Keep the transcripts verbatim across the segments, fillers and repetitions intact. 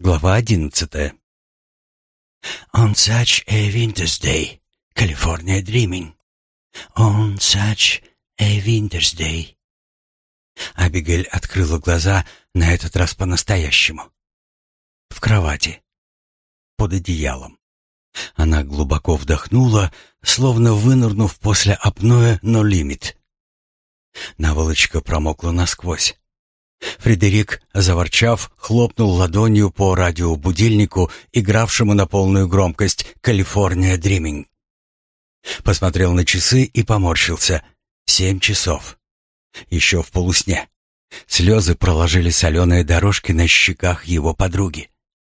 Глава одиннадцатая. On such a winter's day, California dreaming. On such a winter's day. Абигейль открыла глаза, на этот раз по-настоящему. В кровати, под одеялом. Она глубоко вдохнула, словно вынырнув после апноэ «No Limit». Наволочка промокла насквозь. Фредерик, заворчав, хлопнул ладонью по радиобудильнику, игравшему на полную громкость «California Dreaming». Посмотрел на часы и поморщился. Семь часов. Еще в полусне. Слезы проложили соленые дорожки на щеках его подруги.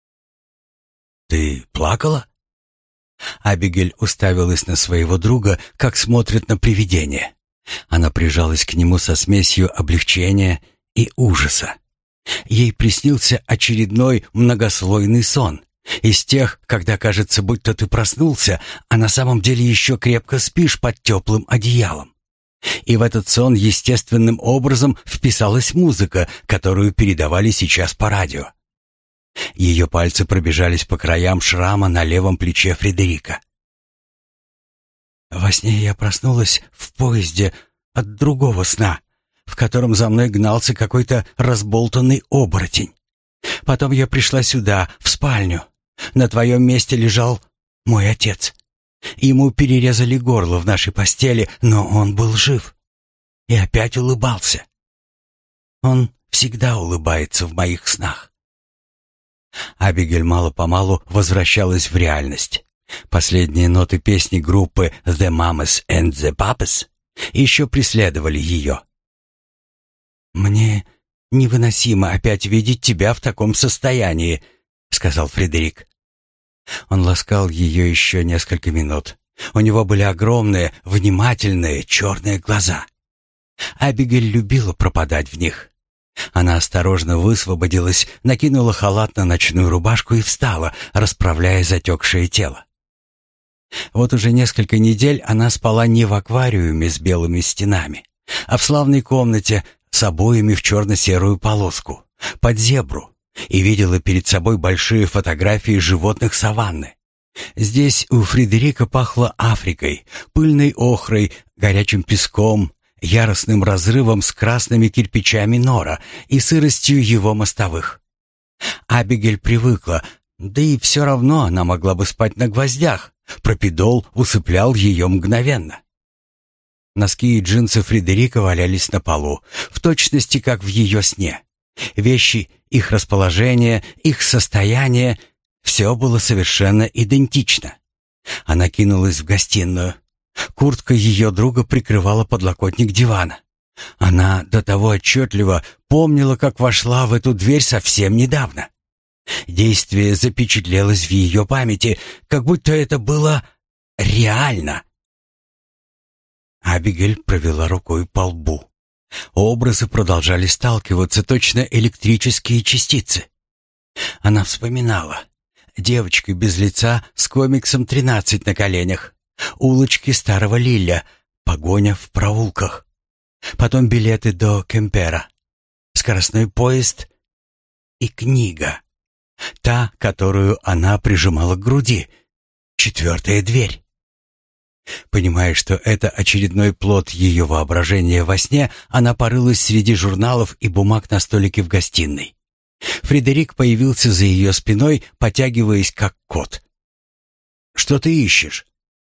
«Ты плакала?» Абигейль уставилась на своего друга, как смотрит на привидение. Она прижалась к нему со смесью облегчения и ужаса. Ей приснился очередной многослойный сон. Из тех, когда кажется, будто ты проснулся, а на самом деле еще крепко спишь под теплым одеялом. И в этот сон естественным образом вписалась музыка, которую передавали сейчас по радио. Ее пальцы пробежались по краям шрама на левом плече Фредерика. Во сне я проснулась в поезде от другого сна, в котором за мной гнался какой-то разболтанный оборотень. Потом я пришла сюда, в спальню. На твоем месте лежал мой отец. Ему перерезали горло в нашей постели, но он был жив. И опять улыбался. Он всегда улыбается в моих снах. Абигейль мало-помалу возвращалась в реальность. Последние ноты песни группы «The Mamas and the Papas» еще преследовали ее. «Мне невыносимо опять видеть тебя в таком состоянии», — сказал Фредерик. Он ласкал ее еще несколько минут. У него были огромные, внимательные, черные глаза. Абигейль любила пропадать в них. Она осторожно высвободилась, накинула халат на ночную рубашку и встала, расправляя затекшее тело. Вот уже несколько недель она спала не в аквариуме с белыми стенами, а в славной комнате с обоями в черно-серую полоску, под зебру, и видела перед собой большие фотографии животных саванны. Здесь у Фредерика пахло Африкой, пыльной охрой, горячим песком, яростным разрывом с красными кирпичами нора и сыростью его мостовых. Абигейль привыкла, да и все равно она могла бы спать на гвоздях, пропидол усыплял ее мгновенно. Носки и джинсы Фредерика валялись на полу, в точности как в ее сне. Вещи, их расположение, их состояние — все было совершенно идентично. Она кинулась в гостиную. Куртка ее друга прикрывала подлокотник дивана. Она до того отчетливо помнила, как вошла в эту дверь совсем недавно. Действие запечатлелось в ее памяти, как будто это было реально. Абигейль провела рукой по лбу. Образы продолжали сталкиваться, точно электрические частицы. Она вспоминала. Девочка без лица с комиксом тринадцать на коленях. Улочки старого Лилля, погоня в проулках. Потом билеты до Кемпера. Скоростной поезд и книга. Та, которую она прижимала к груди. Четвертая дверь. Понимая, что это очередной плод ее воображения во сне, она порылась среди журналов и бумаг на столике в гостиной. Фредерик появился за ее спиной, потягиваясь как кот. «Что ты ищешь?»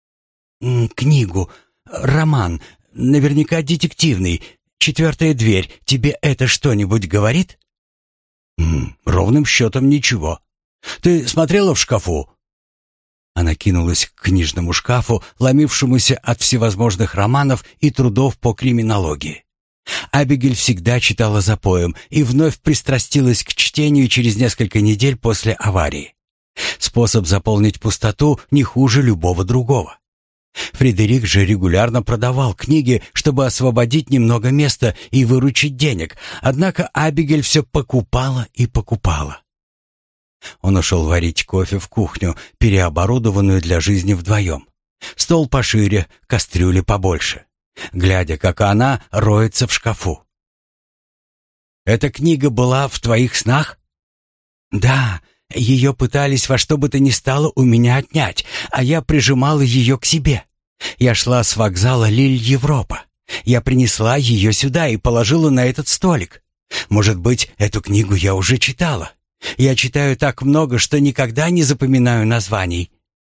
«Книгу. Роман. Наверняка детективный. Четвертая дверь. Тебе это что-нибудь говорит?» М, «Ровным счетом ничего. Ты смотрела в шкафу?» Она кинулась к книжному шкафу, ломившемуся от всевозможных романов и трудов по криминологии. Абигейль всегда читала запоем и вновь пристрастилась к чтению через несколько недель после аварии. Способ заполнить пустоту не хуже любого другого. Фредерик же регулярно продавал книги, чтобы освободить немного места и выручить денег, однако Абигейль все покупала и покупала. Он ушел варить кофе в кухню, переоборудованную для жизни вдвоем. Стол пошире, кастрюли побольше. Глядя, как она роется в шкафу. «Эта книга была в твоих снах?» «Да, Ее пытались во что бы то ни стало у меня отнять, а я прижимала ее к себе. Я шла с вокзала Лиль-Европа. Я принесла ее сюда и положила на этот столик. Может быть, эту книгу я уже читала. Я читаю так много, что никогда не запоминаю названий.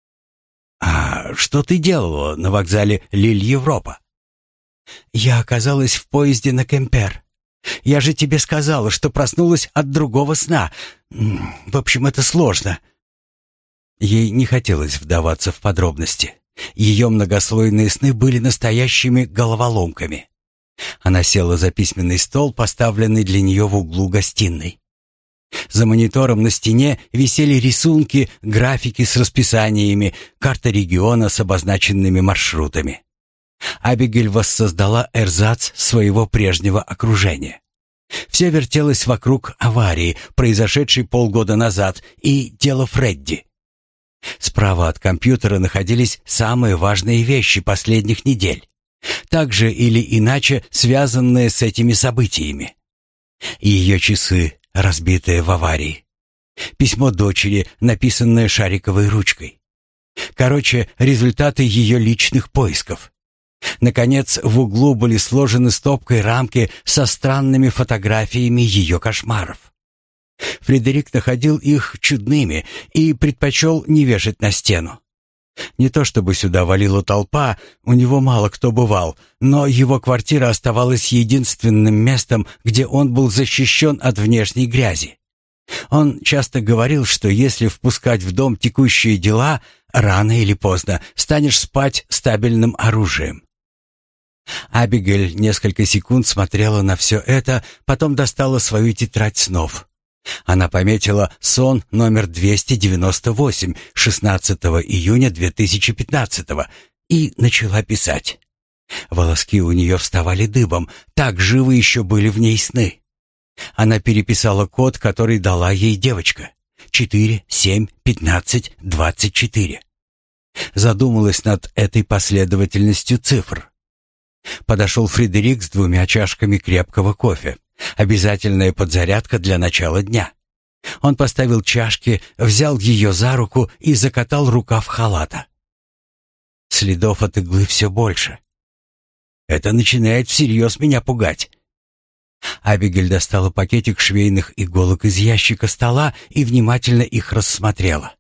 А что ты делала на вокзале Лиль-Европа? Я оказалась в поезде на Кемпер. Я же тебе сказала, что проснулась от другого сна. В общем, это сложно. Ей не хотелось вдаваться в подробности. Ее многослойные сны были настоящими головоломками. Она села за письменный стол, поставленный для нее в углу гостиной. За монитором на стене висели рисунки, графики с расписаниями, карта региона с обозначенными маршрутами. Абигейль воссоздала эрзац своего прежнего окружения. Все вертелось вокруг аварии, произошедшей полгода назад, и дела Фредди. Справа от компьютера находились самые важные вещи последних недель, также или иначе связанные с этими событиями. Ее часы, разбитые в аварии. Письмо дочери, написанное шариковой ручкой. Короче, результаты ее личных поисков. Наконец, в углу были сложены стопкой рамки со странными фотографиями ее кошмаров. Фредерик находил их чудными и предпочел не вешать на стену. Не то чтобы сюда валила толпа, у него мало кто бывал, но его квартира оставалась единственным местом, где он был защищен от внешней грязи. Он часто говорил, что если впускать в дом текущие дела, рано или поздно станешь спать стабильным оружием. Абигейль несколько секунд смотрела на все это, потом достала свою тетрадь снов. Она пометила сон номер двести девяносто восемь, шестнадцатого июня две тысячи пятнадцатого, и начала писать. Волоски у нее вставали дыбом, так живы еще были в ней сны. Она переписала код, который дала ей девочка. четыре, семь, пятнадцать, двадцать четыре. Задумалась над этой последовательностью цифр. Подошел Фредерик с двумя чашками крепкого кофе. Обязательная подзарядка для начала дня. Он поставил чашки, взял ее за руку и закатал рукав халата. Следов от иглы все больше. Это начинает всерьез меня пугать. Абигейль достала пакетик швейных иголок из ящика стола и внимательно их рассмотрела.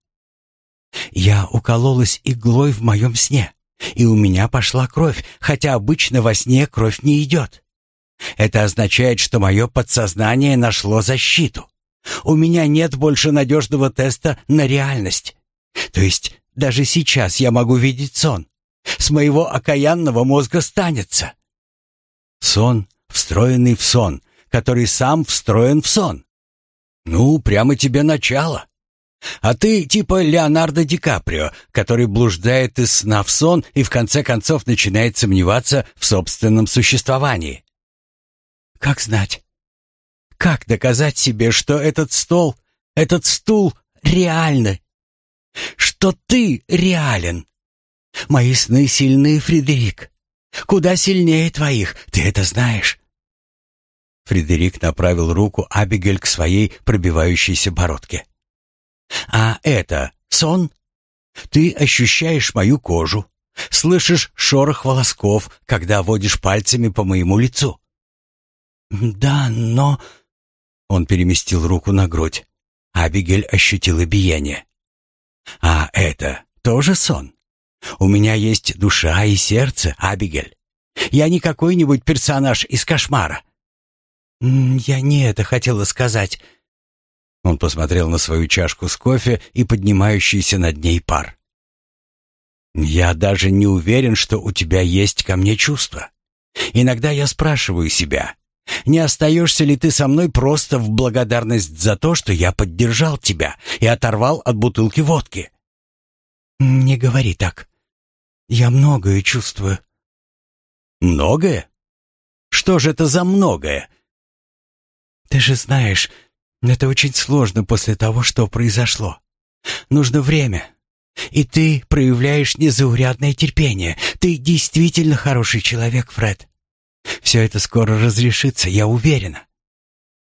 «Я укололась иглой в моем сне, и у меня пошла кровь, хотя обычно во сне кровь не идет. Это означает, что мое подсознание нашло защиту. У меня нет больше надежного теста на реальность. То есть даже сейчас я могу видеть сон. С моего окаянного мозга станется». Сон, встроенный в сон, который сам встроен в сон. Ну, прямо тебе начало. А ты типа Леонардо Ди Каприо, который блуждает из сна в сон и в конце концов начинает сомневаться в собственном существовании. Как знать? Как доказать себе, что этот стол, этот стул реальны? Что ты реален? Мои сны сильны, Фредерик. Куда сильнее твоих, ты это знаешь. Фредерик направил руку Абигейль к своей пробивающейся бородке. А это сон? Ты ощущаешь мою кожу, слышишь шорох волосков, когда водишь пальцами по моему лицу. Да, но... Он переместил руку на грудь. Абигейль ощутила биение. А это тоже сон? У меня есть душа и сердце, Абигейль. Я не какой-нибудь персонаж из кошмара. Я не это хотела сказать. Он посмотрел на свою чашку с кофе и поднимающийся над ней пар. «Я даже не уверен, что у тебя есть ко мне чувства. Иногда я спрашиваю себя, не остаешься ли ты со мной просто в благодарность за то, что я поддержал тебя и оторвал от бутылки водки?» «Не говори так. Я многое чувствую». «Многое? Что же это за многое?» «Ты же знаешь, это очень сложно после того, что произошло. Нужно время. И ты проявляешь незаурядное терпение. Ты действительно хороший человек, Фред. Все это скоро разрешится, я уверена».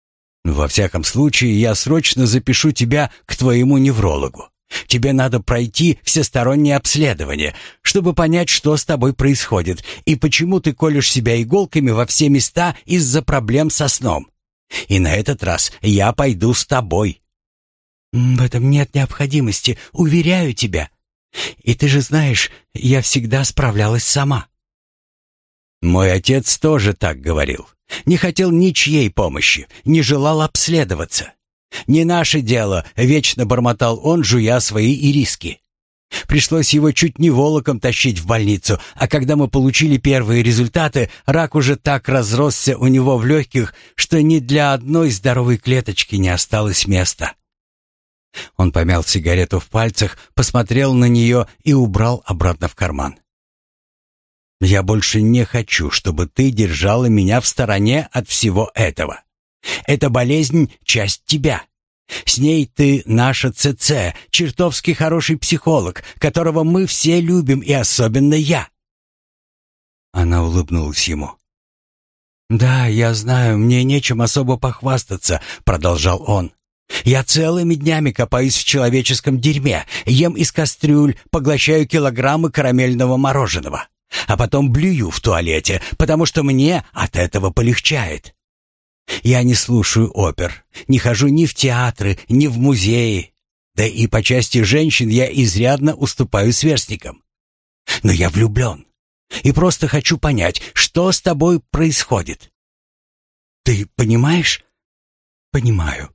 Во всяком случае, я срочно запишу тебя к твоему неврологу. Тебе надо пройти всестороннее обследование, чтобы понять, что с тобой происходит и почему ты колешь себя иголками во все места из-за проблем со сном. И на этот раз я пойду с тобой». «В этом нет необходимости, уверяю тебя. И ты же знаешь, я всегда справлялась сама». «Мой отец тоже так говорил. Не хотел ничьей помощи, не желал обследоваться. Не наше дело», — вечно бормотал он, жуя свои ириски. Пришлось его чуть не волоком тащить в больницу, а когда мы получили первые результаты, рак уже так разросся у него в легких, что ни для одной здоровой клеточки не осталось места. Он помял сигарету в пальцах, посмотрел на нее и убрал обратно в карман. «Я больше не хочу, чтобы ты держала меня в стороне от всего этого. Эта болезнь — часть тебя. С ней ты наша ЦЦ, чертовски хороший психолог, которого мы все любим, и особенно я». Она улыбнулась ему. «Да, я знаю, мне нечем особо похвастаться», — продолжал он. «Я целыми днями копаюсь в человеческом дерьме, ем из кастрюль, поглощаю килограммы карамельного мороженого, а потом блюю в туалете, потому что мне от этого полегчает. Я не слушаю опер, не хожу ни в театры, ни в музеи, да и по части женщин я изрядно уступаю сверстникам. Но я влюблен и просто хочу понять, что с тобой происходит. Ты понимаешь?» «Понимаю».